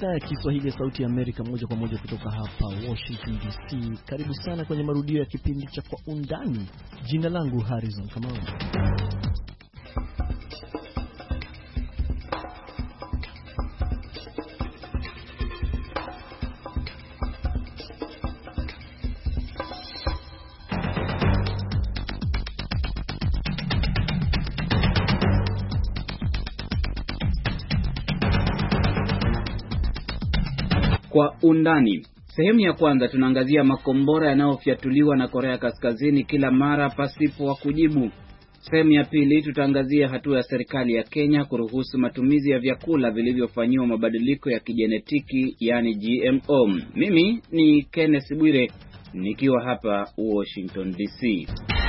idhaa ya Kiswahili ya Sauti ya Amerika moja kwa moja kutoka hapa Washington DC. Karibu sana kwenye marudio ya kipindi cha Kwa Undani. Jina langu Harrison Kamau. Kwa undani. Sehemu ya kwanza tunaangazia makombora yanayofyatuliwa na Korea Kaskazini kila mara pasipo wa kujibu. Sehemu ya pili tutaangazia hatua ya serikali ya Kenya kuruhusu matumizi ya vyakula vilivyofanyiwa mabadiliko ya kijenetiki, yani GMO. Mimi ni Kenneth Bwire nikiwa hapa Washington DC.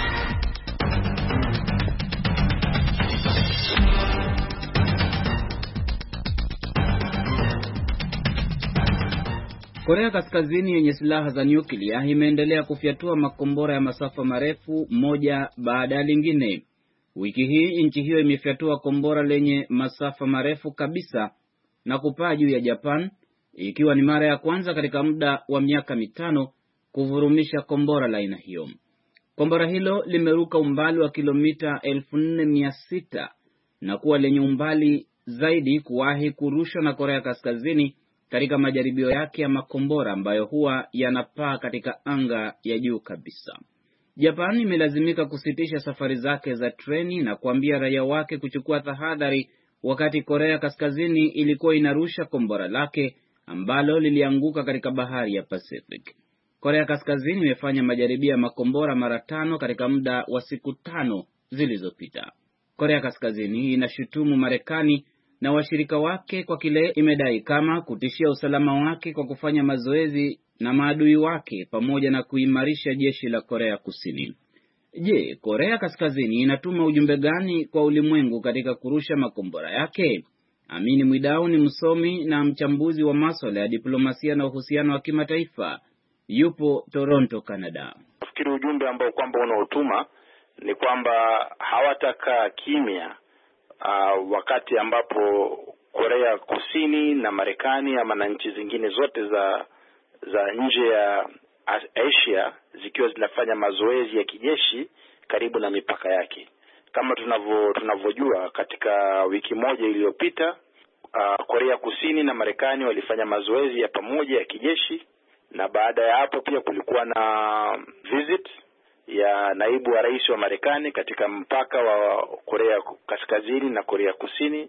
Korea Kaskazini yenye silaha za nyuklia imeendelea kufyatua makombora ya masafa marefu moja baada ya lingine. Wiki hii nchi hiyo imefyatua kombora lenye masafa marefu kabisa na kupaa juu ya Japan, ikiwa ni mara ya kwanza katika muda wa miaka 5 kuvurumisha kombora la aina hiyo. Kombora hilo limeruka umbali wa kilomita 4600 na kuwa lenye umbali zaidi kuwahi kurushwa na Korea Kaskazini katika majaribio yake ya makombora ambayo huwa yanapaa katika anga ya juu kabisa. Japan imelazimika kusitisha safari zake za treni na kuambia raia wake kuchukua tahadhari wakati Korea Kaskazini ilikuwa inarusha kombora lake ambalo lilianguka katika bahari ya Pacific. Korea Kaskazini imefanya majaribio ya makombora mara 5 katika muda wa siku 5 zilizopita. Korea Kaskazini inashutumu Marekani na washirika wake kwa kile imedai kama kutishia usalama wake kwa kufanya mazoezi na maadui wake pamoja na kuimarisha jeshi la Korea Kusini. Je, Korea Kaskazini inatuma ujumbe gani kwa ulimwengu katika kurusha makombora yake? Amini Mwidau ni msomi na mchambuzi wa masuala ya diplomasia na uhusiano wa kimataifa. Yupo Toronto, Canada. Nafikiri ujumbe ambao kwamba unaotuma ni kwamba hawataka kimya wakati ambapo Korea Kusini na Marekani ama na nchi zingine zote za nje ya Asia zikiwa zinafanya mazoezi ya kijeshi karibu na mipaka yake. Kama tunavyojua, katika wiki moja iliyopita Korea Kusini na Marekani walifanya mazoezi ya pamoja ya kijeshi, na baada ya hapo pia kulikuwa na visit ya naibu wa rais wa Marekani katika mpaka wa Korea Kaskazini na Korea Kusini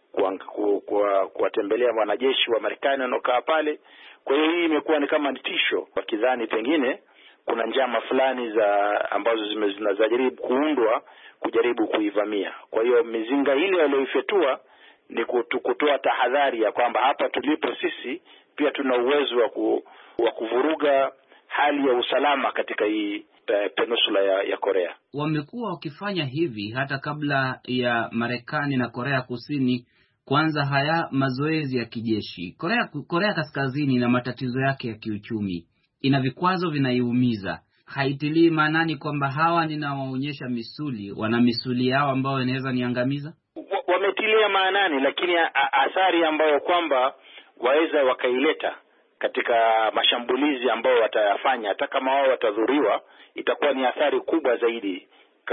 kuwatembelea wanajeshi wa Marekani wanaokaa pale. Kwa hiyo hii imekuwa ni kama tisho, wakidhani pengine kuna njama fulani ambazo zinajaribu kuundwa kujaribu kuivamia. Kwa hiyo mizinga ile walioifyatua ni kutoa tahadhari ya kwamba hapa tulipo sisi pia tuna uwezo wa kuvuruga hali ya usalama katika hii peninsula ya Korea. Wamekuwa wakifanya hivi hata kabla ya Marekani na Korea Kusini kwanza haya mazoezi ya kijeshi. Korea Kaskazini na matatizo yake ya kiuchumi, ina vikwazo vinaiumiza. Haitilii maanani kwamba hawa ninawaonyesha misuli, wana misuli yao ambao inaweza niangamiza. Wametilia maanani, lakini athari ambayo kwamba waweza wakaileta katika mashambulizi ambayo watayafanya, hata kama wao watadhuriwa, itakuwa ni athari kubwa zaidi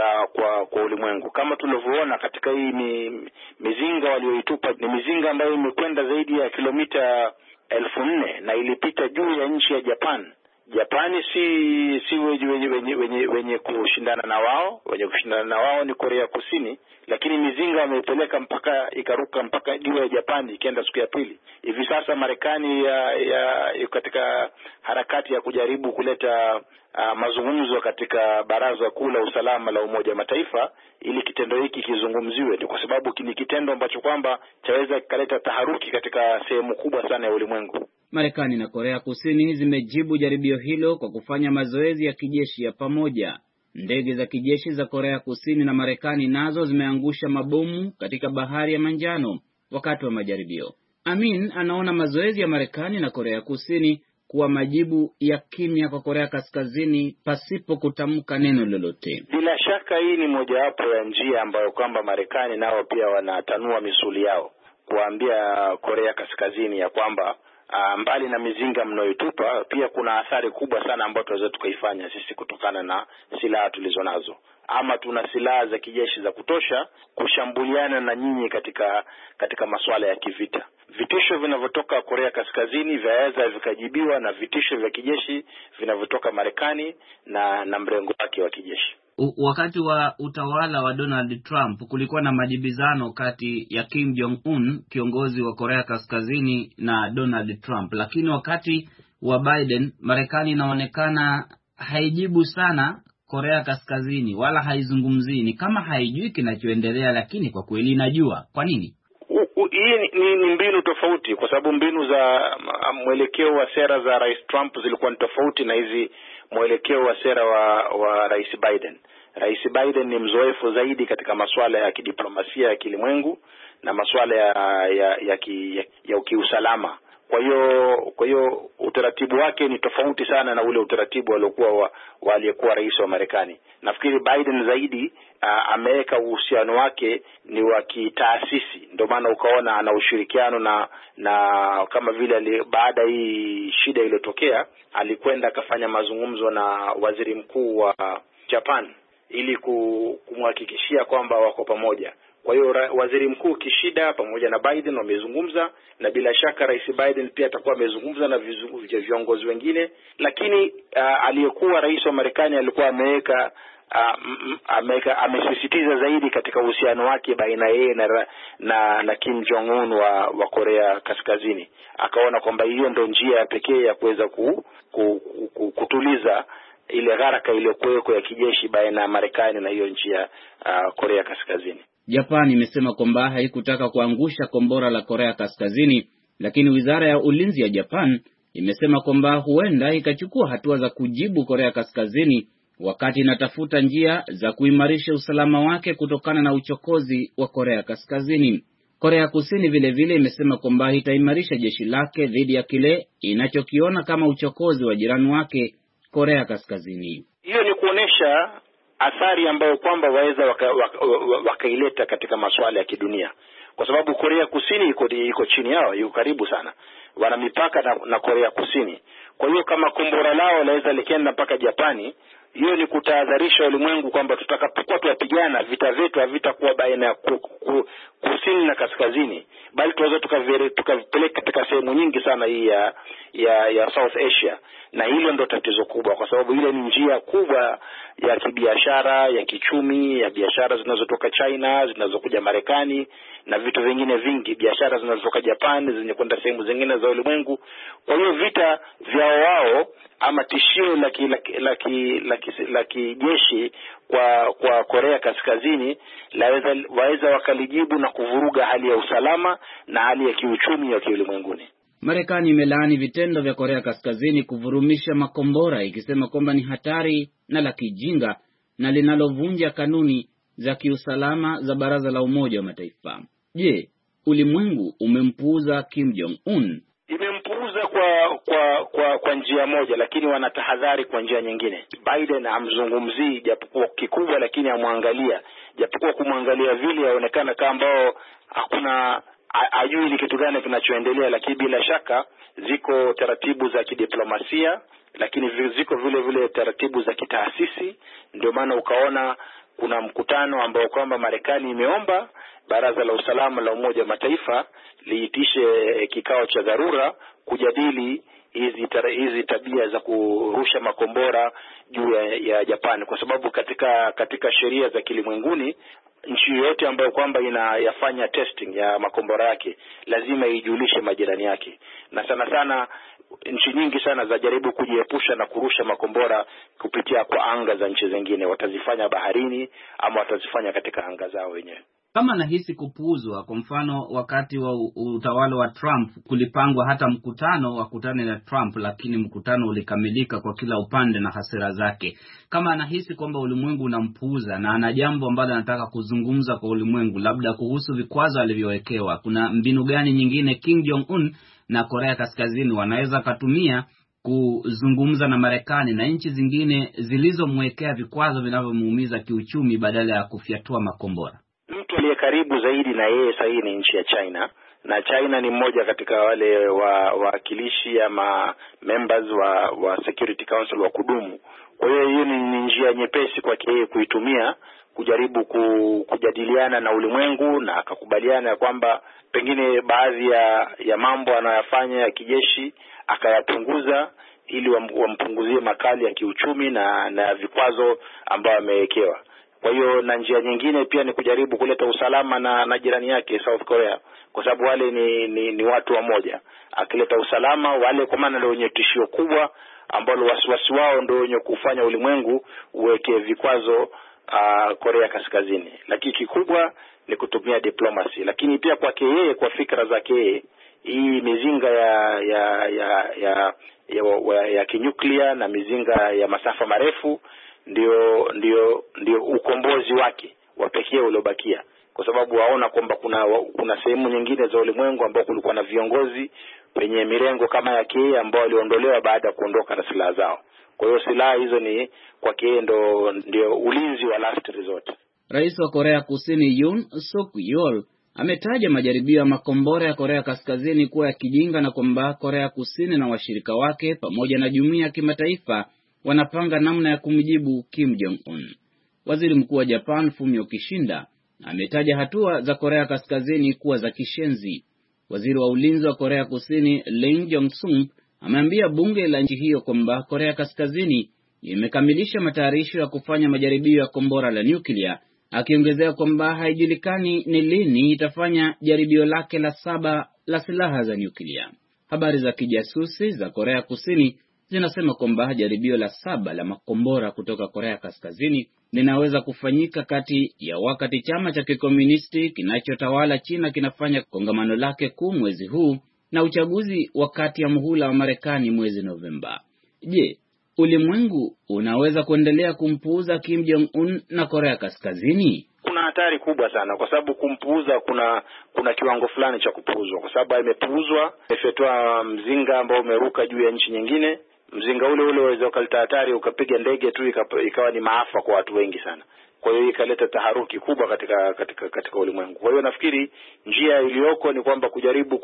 kwa ulimwengu. Kama tulivyoona katika hii mizinga walioitupa, ni mizinga ambayo imekwenda zaidi ya kilomita 4,000 na ilipita juu ya nchi ya Japan. Japani si wenye kushindana na wao, wenye kushindana na wao ni Korea Kusini, lakini mizinga wameipeleka mpaka ikaruka mpaka juu ya Japani, ikienda siku ya pili. Hivi sasa Marekani katika harakati ya kujaribu kuleta mazungumzo katika Baraza Kuu la Usalama la Umoja wa Mataifa ili kitendo hiki kizungumziwe, ni kwa sababu ni kitendo ambacho kwamba chaweza kikaleta taharuki katika sehemu kubwa sana ya ulimwengu. Marekani na Korea Kusini zimejibu jaribio hilo kwa kufanya mazoezi ya kijeshi ya pamoja. Ndege za kijeshi za Korea Kusini na Marekani nazo zimeangusha mabomu katika bahari ya Manjano wakati wa majaribio. Amin anaona mazoezi ya Marekani na Korea Kusini kuwa majibu ya kimya kwa Korea Kaskazini pasipo kutamka neno lolote. Bila shaka hii ni mojawapo ya njia ambayo kwamba Marekani nao pia wanatanua misuli yao kuambia Korea Kaskazini ya kwamba mbali na mizinga mnayotupa, pia kuna athari kubwa sana ambayo tunaweza tukaifanya sisi kutokana na silaha tulizonazo, ama tuna silaha za kijeshi za kutosha kushambuliana na nyinyi katika masuala ya kivita. Vitisho vinavyotoka Korea Kaskazini vyaweza vikajibiwa na vitisho vya kijeshi vinavyotoka Marekani na mrengo wake wa kijeshi. Wakati wa utawala wa Donald Trump kulikuwa na majibizano kati ya Kim Jong-un, kiongozi wa Korea Kaskazini, na Donald Trump. Lakini wakati wa Biden, Marekani inaonekana haijibu sana Korea Kaskazini wala haizungumzii. Ni kama haijui kinachoendelea, lakini kwa kweli inajua. Kwa nini? Hii ni mbinu tofauti, kwa sababu mbinu za mwelekeo wa sera za Rais Trump zilikuwa ni tofauti na hizi mwelekeo wa sera wa Rais Biden. Rais Biden ni mzoefu zaidi katika masuala ya kidiplomasia ya kilimwengu na masuala ya kiusalama. Kwa hiyo utaratibu wake ni tofauti sana na ule utaratibu aliokuwa aliyekuwa rais wa Marekani. Nafikiri Biden zaidi ameweka uhusiano wake ni wa kitaasisi, ndio maana ukaona ana ushirikiano na kama vile baada hii shida iliyotokea alikwenda akafanya mazungumzo na waziri mkuu wa Japan ili kumhakikishia kwamba wako pamoja. Kwa hiyo waziri mkuu Kishida pamoja na Biden wamezungumza, na bila shaka Rais Biden pia atakuwa amezungumza na viongozi wengine, lakini aliyekuwa rais wa Marekani alikuwa amesisitiza zaidi katika uhusiano wake baina yeye na Kim Jong-un wa Korea Kaskazini. Akaona kwamba hiyo ndio njia pekee ya kuweza kutuliza ile gharaka iliyokuweko ya kijeshi baina ya Marekani na hiyo nchi ya Korea Kaskazini. Japan imesema kwamba haikutaka kuangusha kombora la Korea Kaskazini, lakini Wizara ya Ulinzi ya Japan imesema kwamba huenda ikachukua hatua za kujibu Korea Kaskazini wakati inatafuta njia za kuimarisha usalama wake kutokana na uchokozi wa Korea Kaskazini. Korea Kusini vile vile imesema kwamba itaimarisha jeshi lake dhidi ya kile inachokiona kama uchokozi wa jirani wake Korea Kaskazini. Hiyo ni kuonesha athari ambayo kwamba waweza wakaileta katika masuala ya kidunia, kwa sababu Korea Kusini iko chini yao, iko karibu sana, wana mipaka na Korea Kusini. Kwa hiyo kama kombora lao laweza likienda mpaka Japani, hiyo ni kutahadharisha ulimwengu kwamba tutakapokuwa tuwapigana, vita vyetu havitakuwa baina ya kusini na kaskazini, bali tunaweza tukavipeleka katika sehemu nyingi sana hii ya South Asia, na hilo ndo tatizo kubwa, kwa sababu ile ni njia kubwa ya kibiashara, ya kichumi, ya biashara zinazotoka China zinazokuja Marekani na vitu vingine vingi, biashara zinazotoka Japan zenye kwenda sehemu zingine za ulimwengu. Kwa hiyo vita vyao wao ama tishio la kijeshi kwa Korea Kaskazini waweza wakalijibu na kuvuruga hali ya usalama na hali ya kiuchumi ya kiulimwenguni. Marekani imelaani vitendo vya Korea Kaskazini kuvurumisha makombora, ikisema kwamba ni hatari na la kijinga na linalovunja kanuni za kiusalama za Baraza la Umoja wa Mataifa. Je, ulimwengu umempuuza Kim Jong-un? Imempuuza kwa njia moja, lakini wanatahadhari kwa njia nyingine. Biden amzungumzii japokuwa kikubwa, lakini amwangalia, japokuwa kumwangalia vile yaonekana kama ambao hakuna ajui ni kitu gani kinachoendelea, lakini bila shaka ziko taratibu za kidiplomasia, lakini ziko vile taratibu za kitaasisi. Ndio maana ukaona kuna mkutano ambao kwamba Marekani imeomba Baraza la Usalama la Umoja wa Mataifa liitishe kikao cha dharura kujadili hizi tabia za kurusha makombora juu ya Japan, kwa sababu katika sheria za kilimwenguni nchi yote ambayo kwamba inayafanya testing ya makombora yake lazima ijulishe majirani yake, na sana nchi nyingi sana za jaribu kujiepusha na kurusha makombora kupitia kwa anga za nchi zingine. Watazifanya baharini ama watazifanya katika anga zao wenyewe. Kama nahisi kupuuzwa, kwa mfano wakati wa utawala wa Trump kulipangwa hata mkutano wakutane na Trump, lakini mkutano ulikamilika kwa kila upande na hasira zake. Kama anahisi kwamba ulimwengu unampuuza na ana jambo ambalo anataka kuzungumza kwa ulimwengu, labda kuhusu vikwazo alivyowekewa, kuna mbinu gani nyingine Kim Jong-un na Korea Kaskazini wanaweza kutumia kuzungumza na Marekani na nchi zingine zilizomwekea vikwazo vinavyomuumiza kiuchumi badala ya kufyatua makombora? Mtu aliye karibu zaidi na yeye sasa ni nchi ya China, na China ni mmoja katika wale wawakilishi ama members wa Security Council wa kudumu. Kwa hiyo ni njia nyepesi kwake yeye kuitumia kujaribu kujadiliana na ulimwengu, na akakubaliana kwamba pengine baadhi ya mambo anayofanya ya kijeshi akayapunguza ili wampunguzie makali ya kiuchumi na vikwazo ambayo amewekewa. Kwa hiyo na njia nyingine pia ni kujaribu kuleta usalama na jirani yake South Korea, kwa sababu wale ni watu wa moja. Akileta usalama wale, kwa maana ndio wenye tishio kubwa ambalo wasiwasi wao ndio wenye kufanya ulimwengu uweke vikwazo Korea Kaskazini. Lakini kikubwa ni kutumia diplomacy. Lakini pia kwake yeye, kwa fikra zake yeye, hii mizinga ya kinyuklia na mizinga ya masafa marefu ndio ukombozi wake wa pekee uliobakia, kwa sababu waona kwamba kuna sehemu nyingine za ulimwengu ambao kulikuwa na viongozi wenye mirengo kama yake ambao waliondolewa baada ya kuondoka na silaha zao. Kwa hiyo silaha hizo ni kwake ndio ulinzi wa last resort. Rais wa Korea Kusini Yoon Suk Yeol ametaja majaribio ya makombora ya Korea Kaskazini kuwa ya kijinga na kwamba Korea Kusini na washirika wake pamoja na jumuiya ya kimataifa wanapanga namna ya kumjibu Kim Jong-un. Waziri Mkuu wa Japan Fumio Kishida ametaja hatua za Korea Kaskazini kuwa za kishenzi. Waziri wa ulinzi wa Korea Kusini Lee Jong-sung ameambia bunge la nchi hiyo kwamba Korea Kaskazini imekamilisha matayarisho ya kufanya majaribio ya kombora la nyuklia, akiongezea kwamba haijulikani ni lini itafanya jaribio lake la 7 la silaha za nyuklia. Habari za kijasusi za Korea Kusini zinasema kwamba jaribio la 7 la makombora kutoka Korea Kaskazini linaweza kufanyika kati ya wakati chama cha kikomunisti kinachotawala China kinafanya kongamano lake kuu mwezi huu na uchaguzi wakati ya muhula wa Marekani mwezi Novemba. Je, ulimwengu unaweza kuendelea kumpuuza Kim Jong-un na Korea Kaskazini? Kuna hatari kubwa sana, kwa sababu kumpuuza kuna kiwango fulani cha kupuuzwa, kwa sababu imepuuzwa, imefetwa mzinga ambao umeruka juu ya nchi nyingine. Mzinga ule unaweza ukaleta hatari, ukapiga ndege tu ikawa ni maafa kwa watu wengi sana. Kwa hiyo ikaleta taharuki kubwa katika ulimwengu. Kwa hiyo nafikiri njia iliyoko ni kwamba kujaribu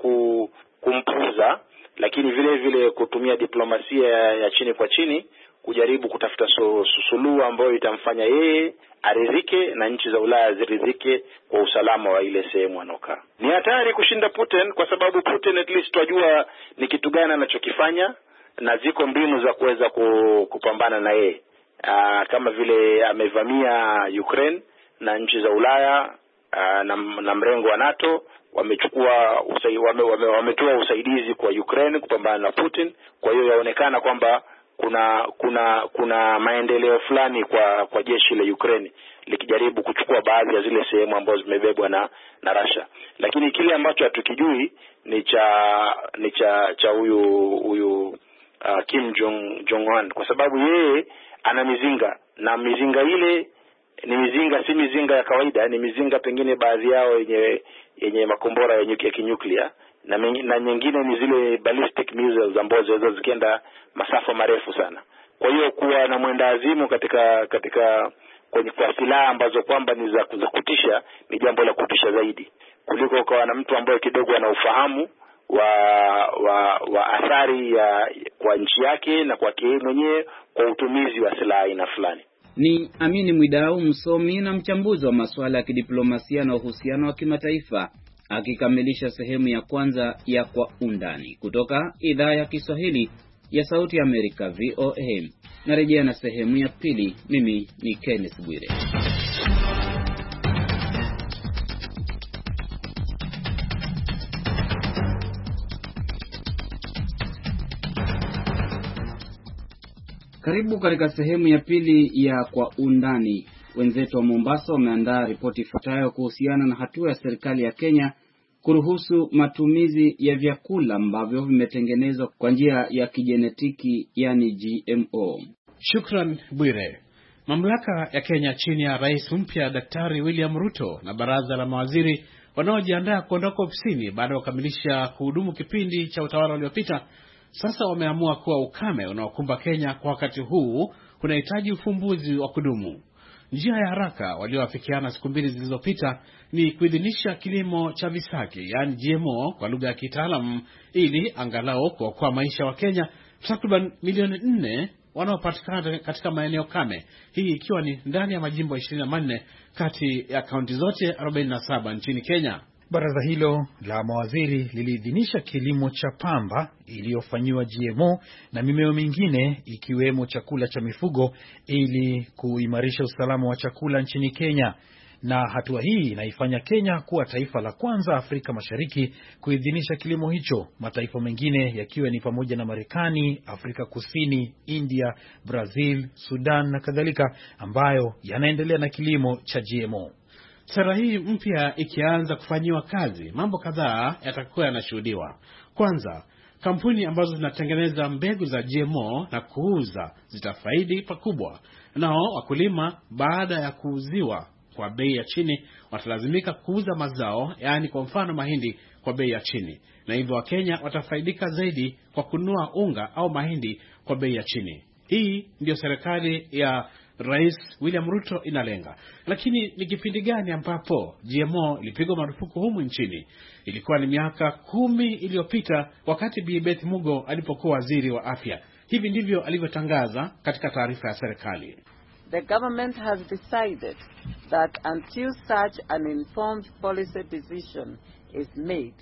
kumpuuza, lakini vile vile kutumia diplomasia ya chini kwa chini, kujaribu kutafuta suluhu ambayo itamfanya yeye aridhike na nchi za Ulaya ziridhike kwa usalama wa ile sehemu anokaa. Ni hatari kushinda Putin, kwa sababu Putin at least tunajua ni kitu gani anachokifanya na ziko mbinu za kuweza kupambana na yeye. Kama vile amevamia Ukraine na nchi za Ulaya na mrengo wa NATO wametoa usaidizi kwa Ukraine kupambana na Putin. Kwa hiyo yaonekana kwamba kuna maendeleo fulani kwa jeshi la Ukraine likijaribu kuchukua baadhi ya zile sehemu ambazo zimebebwa na Russia. Lakini kile ambacho hatukijui ni cha huyu Kim Jong-un, kwa sababu yeye ana mizinga, na mizinga ile ni mizinga, si mizinga ya kawaida, ni mizinga pengine baadhi yao yenye makombora ya kinyuklia, na nyingine ni zile ballistic missiles ambazo zikienda masafa marefu sana. Kwa hiyo kuwa na mwenda azimu kwa silaha ambazo kwamba ni za kutisha ni jambo la kutisha zaidi kuliko ukawa na mtu ambaye kidogo ana ufahamu wa athari kwa nchi yake na kwake mwenyewe kwa utumizi wa silaha aina fulani. Ni Amini Mwidau, msomi na mchambuzi wa masuala ya kidiplomasia na uhusiano wa kimataifa, akikamilisha sehemu ya kwanza ya Kwa Undani kutoka idhaa ya Kiswahili ya Sauti ya Amerika VOA. Narejea na sehemu ya pili. Mimi ni Kenneth Bwire. Karibu katika sehemu ya pili ya Kwa Undani. Wenzetu wa Mombasa wameandaa ripoti ifuatayo kuhusiana na hatua ya serikali ya Kenya kuruhusu matumizi ya vyakula ambavyo vimetengenezwa kwa njia ya kijenetiki, yani GMO. Shukran Bwire. Mamlaka ya Kenya chini ya rais mpya Daktari William Ruto na baraza la mawaziri wanaojiandaa kuondoka ofisini baada ya kukamilisha kuhudumu kipindi cha utawala uliopita, sasa wameamua kuwa ukame unaokumba Kenya kwa wakati huu kunahitaji ufumbuzi wa kudumu. Njia ya haraka walioafikiana siku mbili zilizopita ni kuidhinisha kilimo cha visaki, yani GMO kwa lugha ya kitaalamu, ili angalau kuokoa maisha wa Kenya takriban milioni 4 wanaopatikana katika maeneo kame, hii ikiwa ni ndani ya majimbo 24 kati ya kaunti zote 47 nchini Kenya. Baraza hilo la mawaziri liliidhinisha kilimo cha pamba iliyofanyiwa GMO na mimea mingine ikiwemo chakula cha mifugo ili kuimarisha usalama wa chakula nchini Kenya. Na hatua hii inaifanya Kenya kuwa taifa la kwanza Afrika Mashariki kuidhinisha kilimo hicho, mataifa mengine yakiwa ni pamoja na Marekani, Afrika Kusini, India, Brazil, Sudan na kadhalika, ambayo yanaendelea na kilimo cha GMO. Sera hii mpya ikianza kufanyiwa kazi, mambo kadhaa yatakuwa yanashuhudiwa. Kwanza, kampuni ambazo zinatengeneza mbegu za GMO na kuuza zitafaidi pakubwa. Nao wakulima baada ya kuuziwa kwa bei ya chini watalazimika kuuza mazao, yani kwa mfano mahindi, kwa bei ya chini. Na hivyo Wakenya watafaidika zaidi kwa kununua unga au mahindi kwa bei ya chini. Hii ndio serikali ya Rais William Ruto inalenga. Lakini ni kipindi gani ambapo GMO ilipigwa marufuku humu nchini? Ilikuwa ni miaka 10 iliyopita wakati Bi Beth Mugo alipokuwa waziri wa afya. Hivi ndivyo alivyotangaza katika taarifa ya serikali. The government has decided that until such an informed policy decision is made,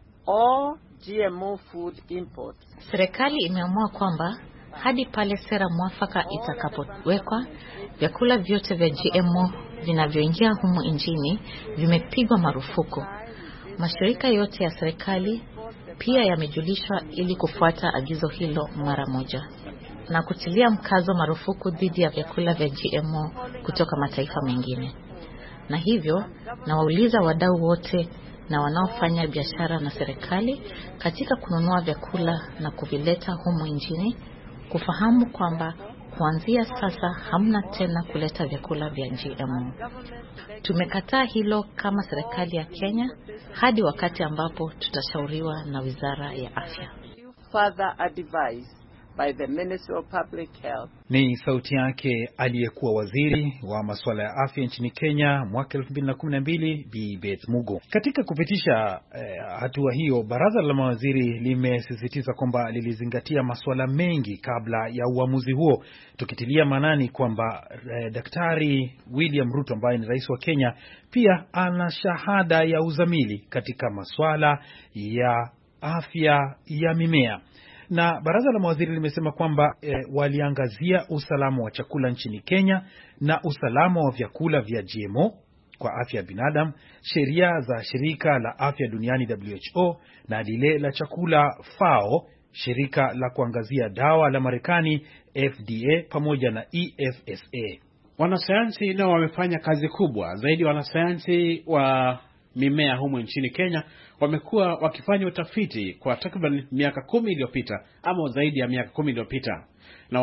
all GMO food imports. Serikali imeamua kwamba hadi pale sera mwafaka itakapowekwa, vyakula vyote vya GMO vinavyoingia humu nchini vimepigwa marufuku. Mashirika yote ya serikali pia yamejulishwa ili kufuata agizo hilo mara moja na kutilia mkazo marufuku dhidi ya vyakula vya GMO kutoka mataifa mengine. Na hivyo nawauliza wadau wote na wanaofanya biashara na serikali katika kununua vyakula na kuvileta humu nchini kufahamu kwamba kuanzia sasa hamna tena kuleta vyakula vya GMO. Tumekataa hilo kama serikali ya Kenya hadi wakati ambapo tutashauriwa na Wizara ya Afya. Further advice by the Ministry of Public Health. Ni sauti yake aliyekuwa waziri wa masuala ya afya nchini Kenya mwaka 2012 Bi Beth Mugo. Katika kupitisha hatua hiyo, baraza la mawaziri limesisitiza kwamba lilizingatia masuala mengi kabla ya uamuzi huo, tukitilia manani kwamba Daktari William Ruto ambaye ni rais wa Kenya pia ana shahada ya uzamili katika masuala ya afya ya mimea. Na baraza la mawaziri limesema kwamba waliangazia usalama wa chakula nchini Kenya na usalama wa vyakula vya GMO kwa afya ya binadamu, sheria za shirika la afya duniani WHO na lile la chakula FAO, shirika la kuangazia dawa la Marekani FDA pamoja na EFSA. Wanasayansi nao wamefanya kazi kubwa zaidi. Wanasayansi wa mimea humu nchini Kenya wamekuwa wakifanya utafiti kwa takriban miaka 10 iliyopita ama zaidi ya miaka 10 iliyopita, na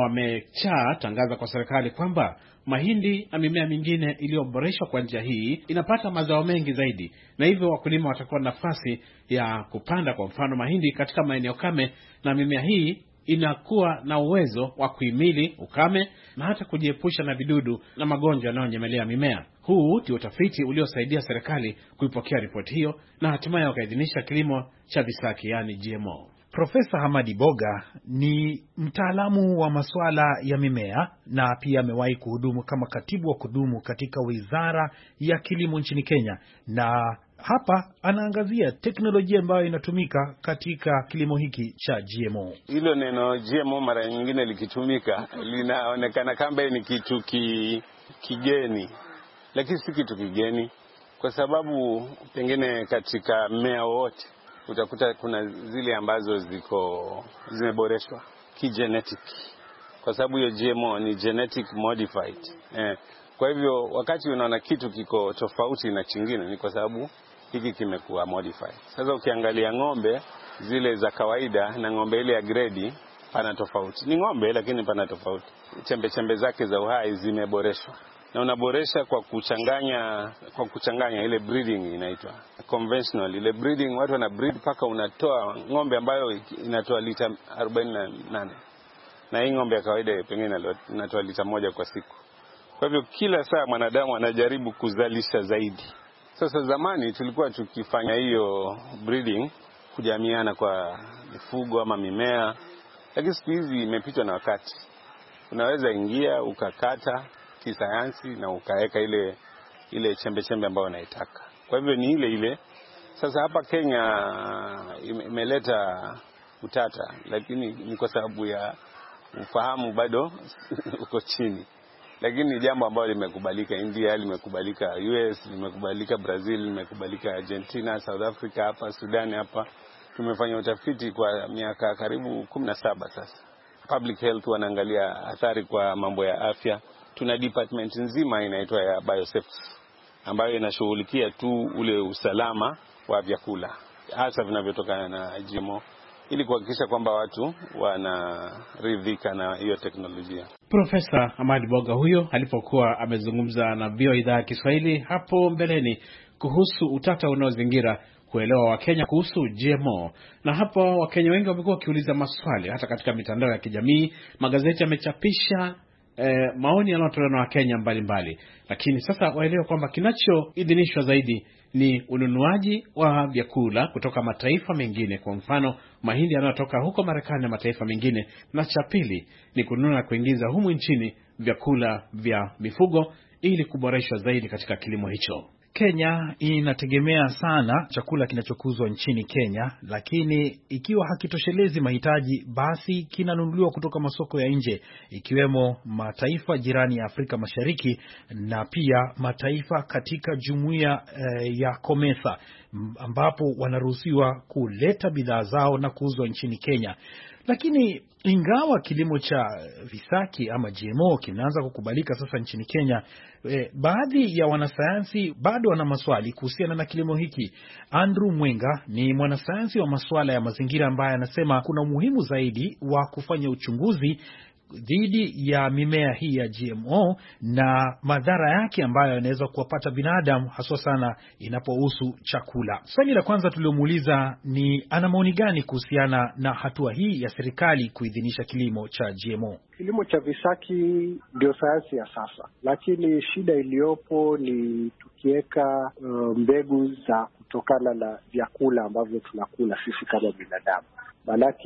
tangaza kwa serikali kwamba mahindi na mimea mingine iliyoboreshwa kwa njia hii inapata mazao mengi zaidi, na hivyo wakulima watakuwa na nafasi ya kupanda kwa mfano mahindi katika maeneo kame, na mimea hii inakuwa na uwezo wa kuhimili ukame na hata kujiepusha na vidudu na magonjwa yanayonyemelea mimea. Huu ndio utafiti uliosaidia serikali kuipokea ripoti hiyo na hatimaye wakaidhinisha kilimo cha visaki, yani GMO. Profesa Hamadi Boga ni mtaalamu wa masuala ya mimea na pia amewahi kuhudumu kama katibu wa kudumu katika Wizara ya Kilimo nchini Kenya, na hapa anaangazia teknolojia ambayo inatumika katika kilimo hiki cha GMO. Hilo neno GMO mara nyingine likitumika linaonekana kama ni kitu kigeni, lakini si kitu kigeni, kwa sababu pengine katika mmea wote utakuta kuna zile ambazo zimeboreshwa kigenetic, kwa sababu hiyo GMO ni genetic modified. Kwa hivyo wakati unaona kitu kiko tofauti na kingine ni kwa sababu hiki kimekuwa modified. Sasa ukiangalia ng'ombe zile za kawaida na ng'ombe ile ya grade, pana tofauti. Ni ng'ombe lakini pana tofauti. Chembe zake za uhai zimeboreshwa. Na unaboresha kwa kuchanganya ile breeding inaitwa conventional. Ile breeding watu wana breed paka unatoa ng'ombe ambayo inatoa lita 48. Na hii ng'ombe ya kawaida pengine inatoa lita 1 kwa siku. Kwa hivyo kila saa mwanadamu anajaribu kuzalisha zaidi. Sasa zamani tulikuwa tukifanya hiyo breeding, kujamiana kwa mifugo ama mimea, lakini siku hizi imepitwa na wakati. Unaweza ingia ukakata kisayansi na ukaweka ile chembe ambayo unaitaka. Kwa hivyo ni ile. Sasa hapa Kenya imeleta utata, lakini ni kwa sababu ya ufahamu bado uko chini. Lakini ni jambo ambalo limekubalika. India limekubalika, US limekubalika, Brazil limekubalika, Argentina, South Africa, hapa Sudan hapa. Tumefanya utafiti kwa miaka karibu 17 sasa. Public health wanaangalia athari kwa mambo ya afya. Tuna department nzima inaitwa ya biosafety ambayo inashughulikia tu ule usalama wa vyakula hasa vinavyotokana na GMO, ili kuhakikisha kwamba watu wanaridhika na hiyo teknolojia. Profesa Ahmad Boga huyo alipokuwa amezungumza na VOA idhaa ya Kiswahili hapo mbeleni kuhusu utata unaozingira kuelewa Wakenya kuhusu GMO. Na hapo Wakenya wengi wamekuwa wakiuliza maswali hata katika mitandao ya kijamii. Magazeti yamechapisha maoni yanayotolewa na Wakenya mbalimbali. Lakini sasa waelewa kwamba kinachoidhinishwa zaidi ni ununuaji wa vyakula kutoka mataifa mengine, kwa mfano mahindi yanayotoka huko Marekani na mataifa mengine, na cha pili ni kununua na kuingiza humu nchini vyakula vya mifugo ili kuboreshwa zaidi katika kilimo hicho. Kenya inategemea sana chakula kinachokuzwa nchini Kenya, lakini ikiwa hakitoshelezi mahitaji basi kinanunuliwa kutoka masoko ya nje, ikiwemo mataifa jirani ya Afrika Mashariki na pia mataifa katika jumuiya ya COMESA, ambapo wanaruhusiwa kuleta bidhaa zao na kuuzwa nchini Kenya. Lakini ingawa kilimo cha visaki ama GMO kinaanza kukubalika sasa nchini Kenya, baadhi ya wanasayansi bado wana maswali kuhusiana na kilimo hiki. Andrew Mwenga ni mwanasayansi wa masuala ya mazingira ambaye anasema kuna umuhimu zaidi wa kufanya uchunguzi dhidi ya mimea hii ya GMO na madhara yake ambayo yanaweza kuwapata binadamu, haswa sana inapohusu chakula. Swali la kwanza tuliomuuliza ni ana maoni gani kuhusiana na hatua hii ya serikali kuidhinisha kilimo cha GMO. Kilimo cha visaki ndio sayansi ya sasa, lakini shida iliyopo ni tukiweka mbegu za kutokana na vyakula ambavyo tunakula sisi kama binadamu. Manake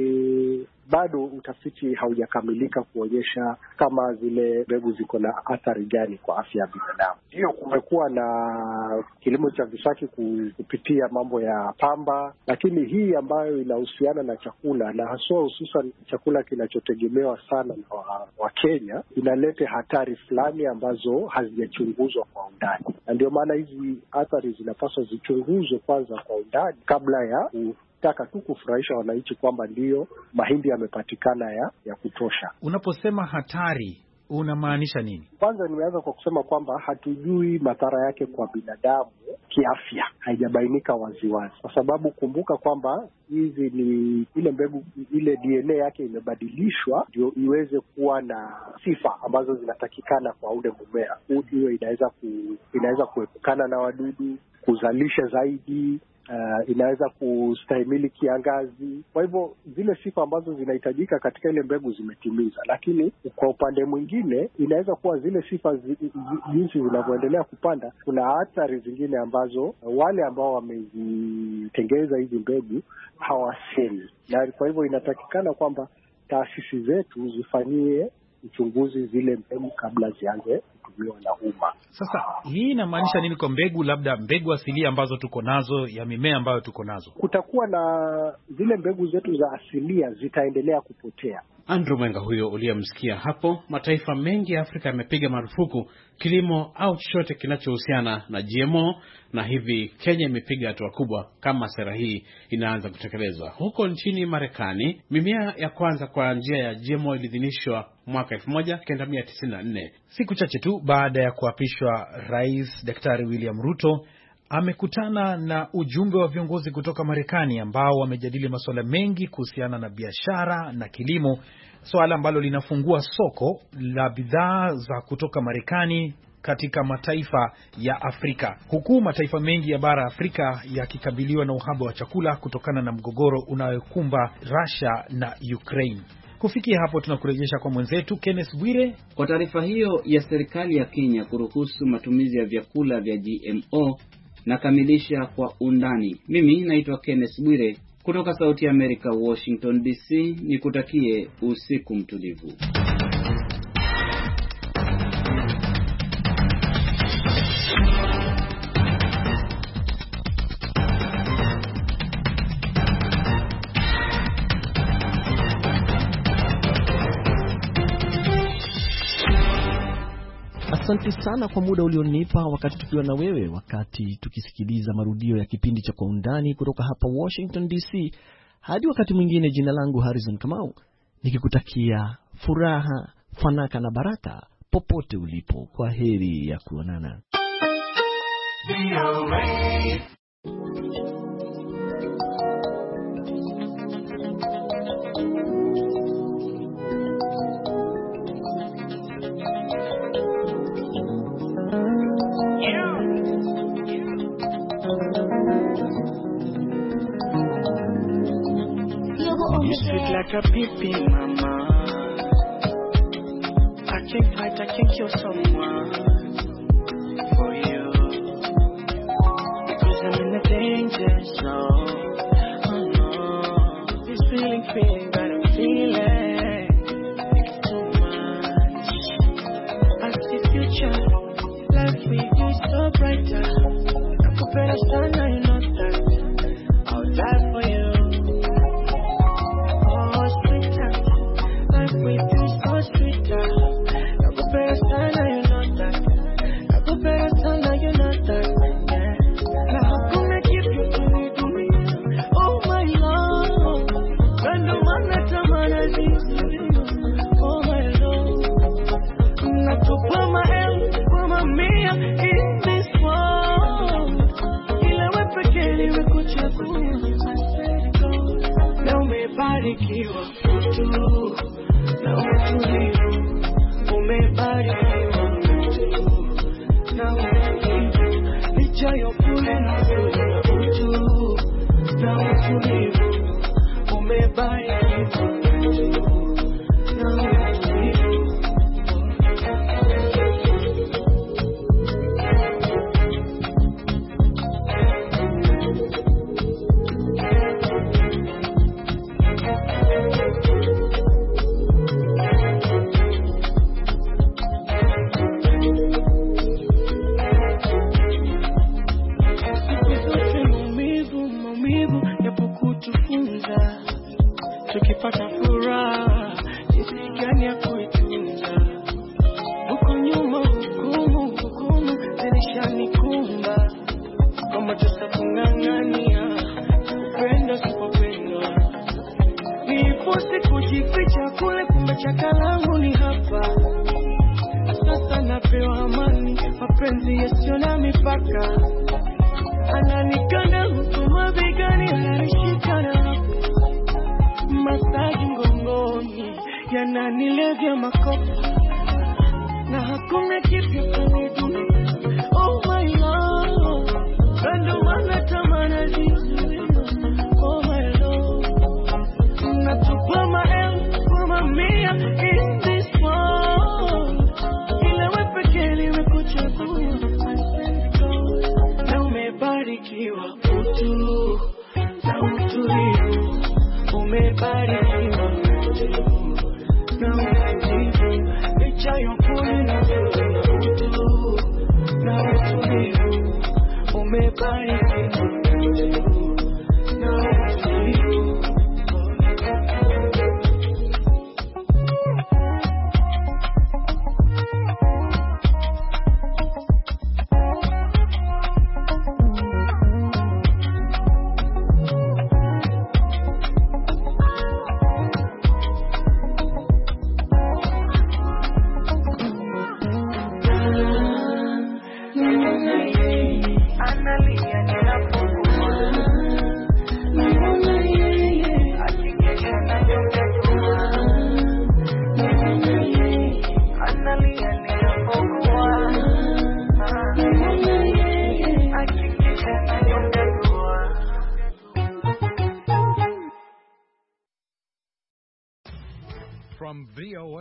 bado utafiti haujakamilika kuonyesha kama zile mbegu ziko na athari gani kwa afya ya binadamu. Hiyo kumekuwa na kilimo cha visaki kupitia mambo ya pamba, lakini hii ambayo inahusiana na chakula na haswa hususan chakula kinachotegemewa sana na wa Kenya, inaleta hatari fulani ambazo hazijachunguzwa kwa undani. Na ndio maana hizi athari zinapaswa zichunguzwe kwanza kwa undani kabla ya taka tu kufurahisha wananchi kwamba ndiyo mahindi yamepatikana ya kutosha. Unaposema hatari unamaanisha nini? Kwanza nimeanza kwa kusema kwamba hatujui madhara yake kwa binadamu kiafya, haijabainika waziwazi, kwa sababu kumbuka kwamba hizi ni ile mbegu, ile DNA yake imebadilishwa ndio iweze kuwa na sifa ambazo zinatakikana kwa ule mmea. Hiyo inaweza kuepukana na wadudu, kuzalisha zaidi, inaweza kustahimili kiangazi. Kwa hivyo zile sifa ambazo zinahitajika katika ile mbegu zimetimiza, lakini kwa upande mwingine inaweza kuwa zile sifa jinsi zinavyoendelea kupanda, kuna athari zingine ambazo wale ambao wamezitengeza hizi mbegu hawasemi. Na kwa hivyo inatakikana kwamba taasisi zetu zifanyie uchunguzi zile mbegu kabla zianze kutumiwa na umma. Sasa hii inamaanisha nini kwa mbegu, labda mbegu asilia ambazo tuko nazo ya mimea ambayo tuko nazo? Kutakuwa na zile mbegu zetu za asilia zitaendelea kupotea. Andrew Mwenga huyo uliyemsikia hapo. Mataifa mengi ya Afrika yamepiga marufuku kilimo au chochote kinachohusiana na GMO, na hivi Kenya imepiga hatua kubwa kama sera hii inaanza kutekelezwa. Huko nchini Marekani, mimea ya kwanza kwa njia ya GMO ilidhinishwa mwaka 1994. Siku chache tu baada ya kuapishwa, Rais Daktari William Ruto amekutana na ujumbe wa viongozi kutoka Marekani ambao wamejadili masuala mengi kuhusiana na biashara na kilimo, swala ambalo linafungua soko la bidhaa za kutoka Marekani katika mataifa ya Afrika, huku mataifa mengi ya bara Afrika yakikabiliwa na uhaba wa chakula kutokana na mgogoro unayokumba Russia na Ukraine. Kufikia hapo tunakurejesha kwa mwenzetu Kenneth Bwire kwa taarifa hiyo ya serikali ya Kenya kuruhusu matumizi ya vyakula vya GMO. Na kamilisha kwa undani. Mimi naitwa Kenneth Bwire kutoka Sauti ya Amerika, Washington DC. Nikutakie usiku mtulivu. Asante sana kwa muda ulionipa wakati tukiwa na wewe, wakati tukisikiliza marudio ya kipindi cha Kwa Undani kutoka hapa Washington DC. Hadi wakati mwingine, jina langu Harrison Kamau, nikikutakia furaha, fanaka na baraka popote ulipo. Kwa heri ya kuonana. You sweet like a pipi, mama. I can't fight, I can't kill someone for you, because I'm in a danger zone. Oh no, this feeling that I'm feeling, it's too much. I see future, life with you so brighter. I could better stand, now you know that I'll die for you. Tukipata furaha jinsi gani ya kuitunza, huko nyuma hukumu zilishanikumba, kama tusa kung'ang'ania kupenda sipopendwa. Nipo sikujificha kule, kumbe chaka langu ni hapa. Sasa napewa amani, mapenzi yasiyo na mipaka. Ananikanda huku mabegani, ananishika na hapa. Masaji ngongoni yananilevya makopa, na hakuna kitu kwenye dunia. Oh my love, bado wanatamana zizuia. Oh my love, natupa maelfu mamia in this world, ila wewe pekee nimekuchagua. Na umebarikiwa utu na utulivu, umebarikiwa na utulivu, licha ya upole na utu na utulivu, umebarikiwa na utulivu. Analia ninapopumua. from VOA.